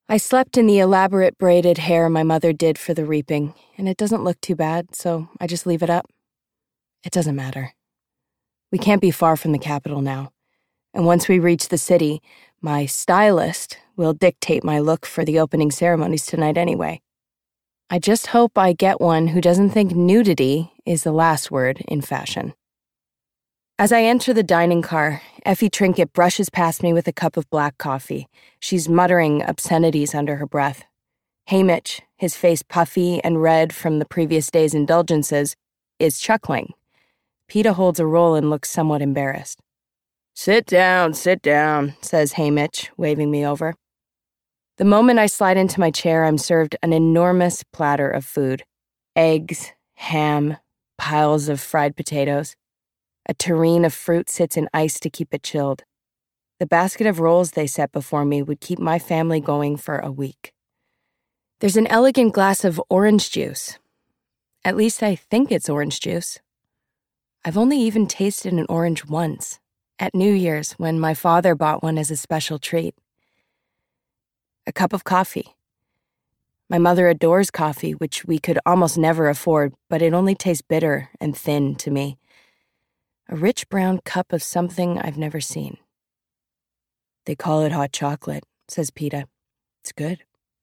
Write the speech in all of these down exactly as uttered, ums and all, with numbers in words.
I slept in the elaborate braided hair my mother did for the reaping, and it doesn't look too bad, so I just leave it up. It doesn't matter. We can't be far from the capital now, and once we reach the city, my stylist will dictate my look for the opening ceremonies tonight anyway. I just hope I get one who doesn't think nudity is the last word in fashion. As I enter the dining car, Effie Trinket brushes past me with a cup of black coffee. She's muttering obscenities under her breath. Haymitch, his face puffy and red from the previous day's indulgences, is chuckling. Peeta holds a roll and looks somewhat embarrassed. "Sit down, sit down," says Haymitch, waving me over. The moment I slide into my chair, I'm served an enormous platter of food. Eggs, ham, piles of fried potatoes. A tureen of fruit sits in ice to keep it chilled. The basket of rolls they set before me would keep my family going for a week. There's an elegant glass of orange juice. At least I think it's orange juice. I've only even tasted an orange once, at New Year's when my father bought one as a special treat. A cup of coffee. My mother adores coffee, which we could almost never afford, but it only tastes bitter and thin to me. A rich brown cup of something I've never seen. "They call it hot chocolate," says Peeta. "It's good."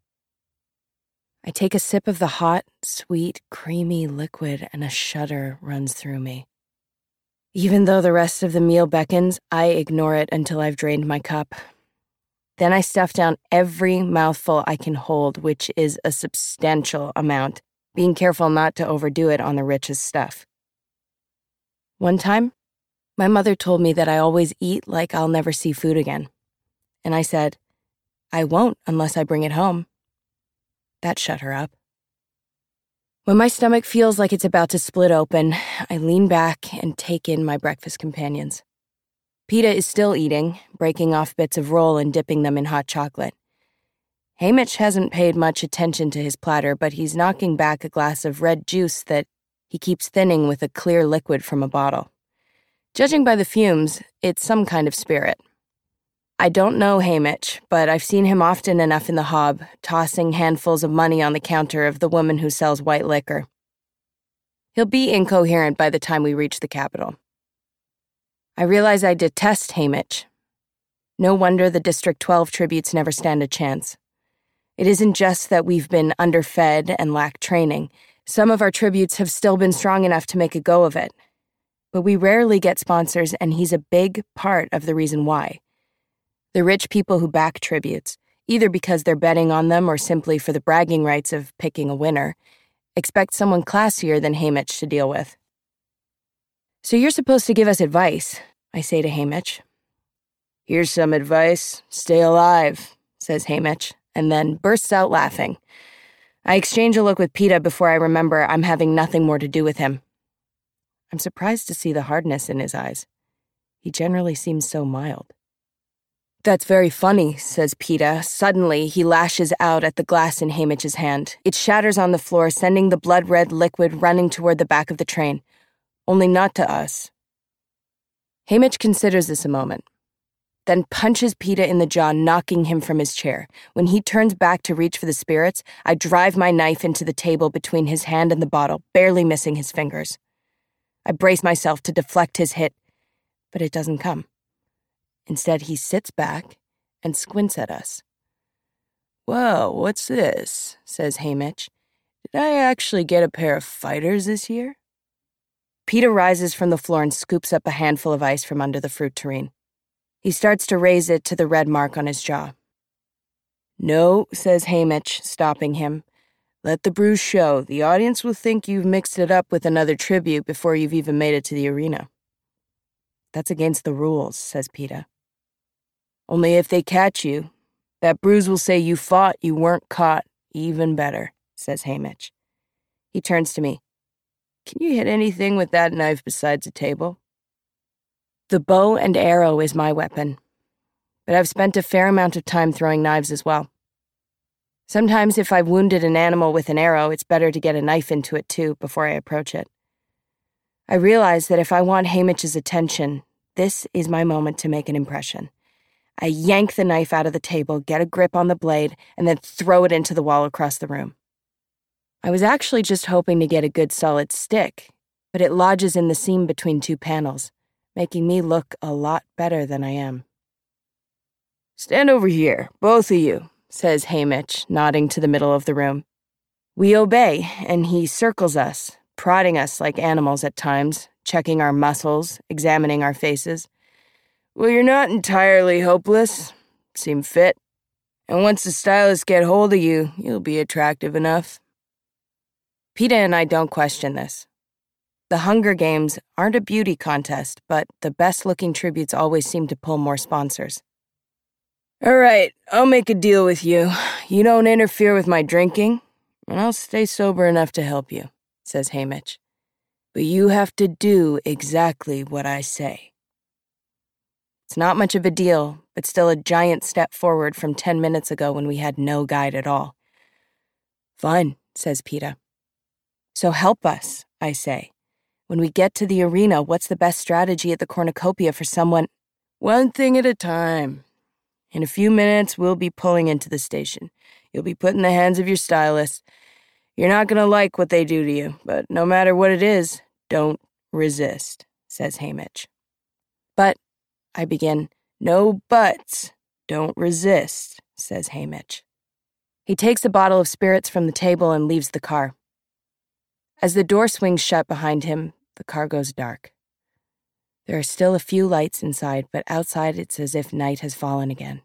I take a sip of the hot, sweet, creamy liquid and a shudder runs through me. Even though the rest of the meal beckons, I ignore it until I've drained my cup. Then I stuff down every mouthful I can hold, which is a substantial amount, being careful not to overdo it on the richest stuff. One time, my mother told me that I always eat like I'll never see food again. And I said, I won't unless I bring it home. That shut her up. When my stomach feels like it's about to split open, I lean back and take in my breakfast companions. Peeta is still eating, breaking off bits of roll and dipping them in hot chocolate. Haymitch hasn't paid much attention to his platter, but he's knocking back a glass of red juice that he keeps thinning with a clear liquid from a bottle. Judging by the fumes, it's some kind of spirit. I don't know Haymitch, but I've seen him often enough in the hob, tossing handfuls of money on the counter of the woman who sells white liquor. He'll be incoherent by the time we reach the capital. I realize I detest Haymitch. No wonder the District twelve tributes never stand a chance. It isn't just that we've been underfed and lack training. Some of our tributes have still been strong enough to make a go of it. But we rarely get sponsors, and he's a big part of the reason why. The rich people who back tributes, either because they're betting on them or simply for the bragging rights of picking a winner, expect someone classier than Haymitch to deal with. "So you're supposed to give us advice," I say to Haymitch. "Here's some advice. Stay alive," says Haymitch, and then bursts out laughing. I exchange a look with Peeta before I remember I'm having nothing more to do with him. I'm surprised to see the hardness in his eyes. He generally seems so mild. "That's very funny," says Peeta. Suddenly, he lashes out at the glass in Haymitch's hand. It shatters on the floor, sending the blood-red liquid running toward the back of the train. Only not to us. Haymitch considers this a moment, then punches Peeta in the jaw, knocking him from his chair. When he turns back to reach for the spirits, I drive my knife into the table between his hand and the bottle, barely missing his fingers. I brace myself to deflect his hit, but it doesn't come. Instead, he sits back and squints at us. "Well, what's this?" says Haymitch. "Did I actually get a pair of fighters this year?" Peeta rises from the floor and scoops up a handful of ice from under the fruit tureen. He starts to raise it to the red mark on his jaw. "No," says Haymitch, stopping him. "Let the bruise show. The audience will think you've mixed it up with another tribute before you've even made it to the arena." "That's against the rules," says Peeta. "Only if they catch you. That bruise will say you fought, you weren't caught. Even better," says Haymitch. He turns to me. "Can you hit anything with that knife besides a table?" The bow and arrow is my weapon, but I've spent a fair amount of time throwing knives as well. Sometimes if I've wounded an animal with an arrow, it's better to get a knife into it too before I approach it. I realize that if I want Haymitch's attention, this is my moment to make an impression. I yank the knife out of the table, get a grip on the blade, and then throw it into the wall across the room. I was actually just hoping to get a good solid stick, but it lodges in the seam between two panels, making me look a lot better than I am. "Stand over here, both of you," says Haymitch, nodding to the middle of the room. We obey, and he circles us, prodding us like animals at times, checking our muscles, examining our faces. "Well, you're not entirely hopeless. Seem fit. And once the stylists get hold of you, you'll be attractive enough." PETA and I don't question this. The Hunger Games aren't a beauty contest, but the best-looking tributes always seem to pull more sponsors. "All right, I'll make a deal with you. You don't interfere with my drinking, and I'll stay sober enough to help you," says Haymitch. "But you have to do exactly what I say." It's not much of a deal, but still a giant step forward from ten minutes ago when we had no guide at all. "Fine," says PETA. "So help us," I say. "When we get to the arena, what's the best strategy at the cornucopia for someone—" "One thing at a time. In a few minutes, we'll be pulling into the station. You'll be put in the hands of your stylists. You're not going to like what they do to you, but no matter what it is, don't resist," says Haymitch. "But," I begin. "No buts. Don't resist," says Haymitch. He takes a bottle of spirits from the table and leaves the car. As the door swings shut behind him, the car goes dark. There are still a few lights inside, but outside it's as if night has fallen again.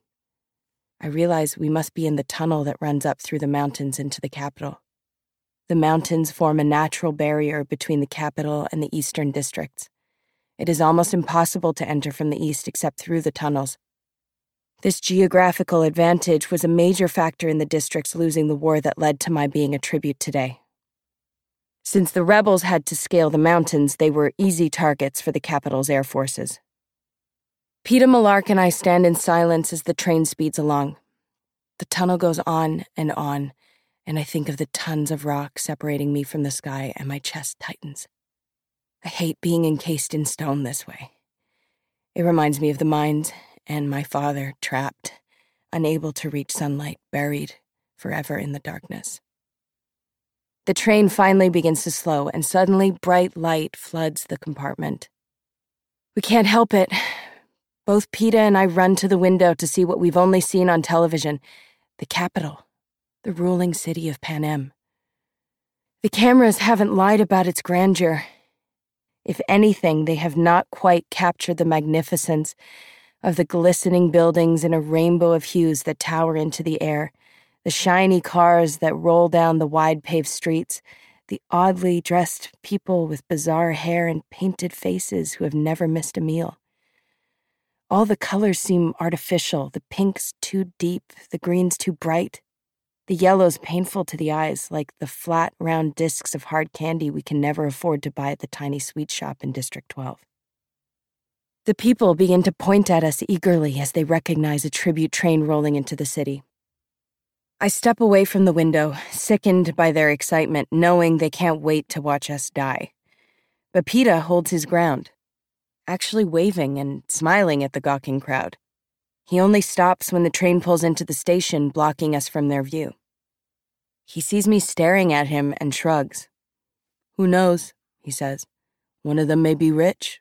I realize we must be in the tunnel that runs up through the mountains into the capital. The mountains form a natural barrier between the capital and the eastern districts. It is almost impossible to enter from the east except through the tunnels. This geographical advantage was a major factor in the districts losing the war that led to my being a tribute today. Since the rebels had to scale the mountains, they were easy targets for the capital's air forces. PETA Malark and I stand in silence as the train speeds along. The tunnel goes on and on, and I think of the tons of rock separating me from the sky, and my chest tightens. I hate being encased in stone this way. It reminds me of the mines and my father trapped, unable to reach sunlight, buried forever in the darkness. The train finally begins to slow, and suddenly bright light floods the compartment. We can't help it. Both PETA and I run to the window to see what we've only seen on television, the capital, the ruling city of Panem. The cameras haven't lied about its grandeur. If anything, they have not quite captured the magnificence of the glistening buildings in a rainbow of hues that tower into the air, the shiny cars that roll down the wide paved streets, the oddly dressed people with bizarre hair and painted faces who have never missed a meal. All the colors seem artificial, the pinks too deep, the greens too bright, the yellows painful to the eyes, like the flat, round discs of hard candy we can never afford to buy at the tiny sweet shop in District twelve. The people begin to point at us eagerly as they recognize a tribute train rolling into the city. I step away from the window, sickened by their excitement, knowing they can't wait to watch us die. But PETA holds his ground, actually waving and smiling at the gawking crowd. He only stops when the train pulls into the station, blocking us from their view. He sees me staring at him and shrugs. "Who knows?" he says. "One of them may be rich."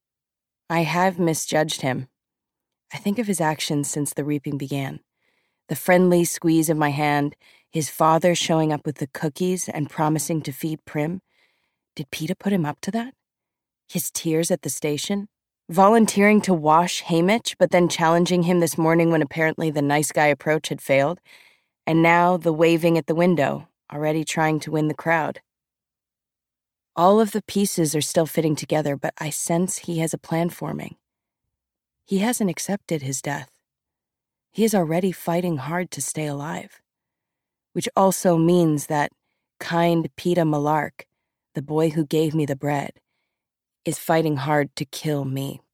I have misjudged him. I think of his actions since the reaping began. The friendly squeeze of my hand, his father showing up with the cookies and promising to feed Prim. Did PETA put him up to that? His tears at the station? Volunteering to wash Haymitch, but then challenging him this morning when apparently the nice guy approach had failed? And now the waving at the window, already trying to win the crowd. All of the pieces are still fitting together, but I sense he has a plan forming. He hasn't accepted his death. He is already fighting hard to stay alive, which also means that kind PETA Malark, the boy who gave me the bread, is fighting hard to kill me.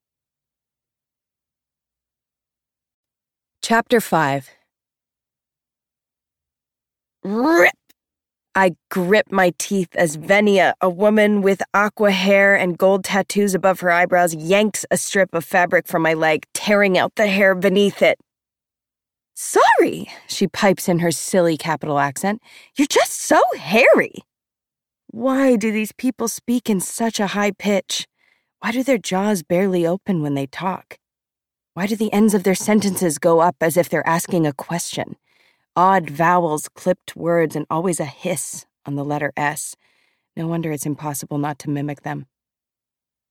Chapter five. Rip! I grip my teeth as Venia, a woman with aqua hair and gold tattoos above her eyebrows, yanks a strip of fabric from my leg, tearing out the hair beneath it. "Sorry," she pipes in her silly capital accent. "You're just so hairy." Why do these people speak in such a high pitch? Why do their jaws barely open when they talk? Why do the ends of their sentences go up as if they're asking a question? Odd vowels, clipped words, and always a hiss on the letter S. No wonder it's impossible not to mimic them.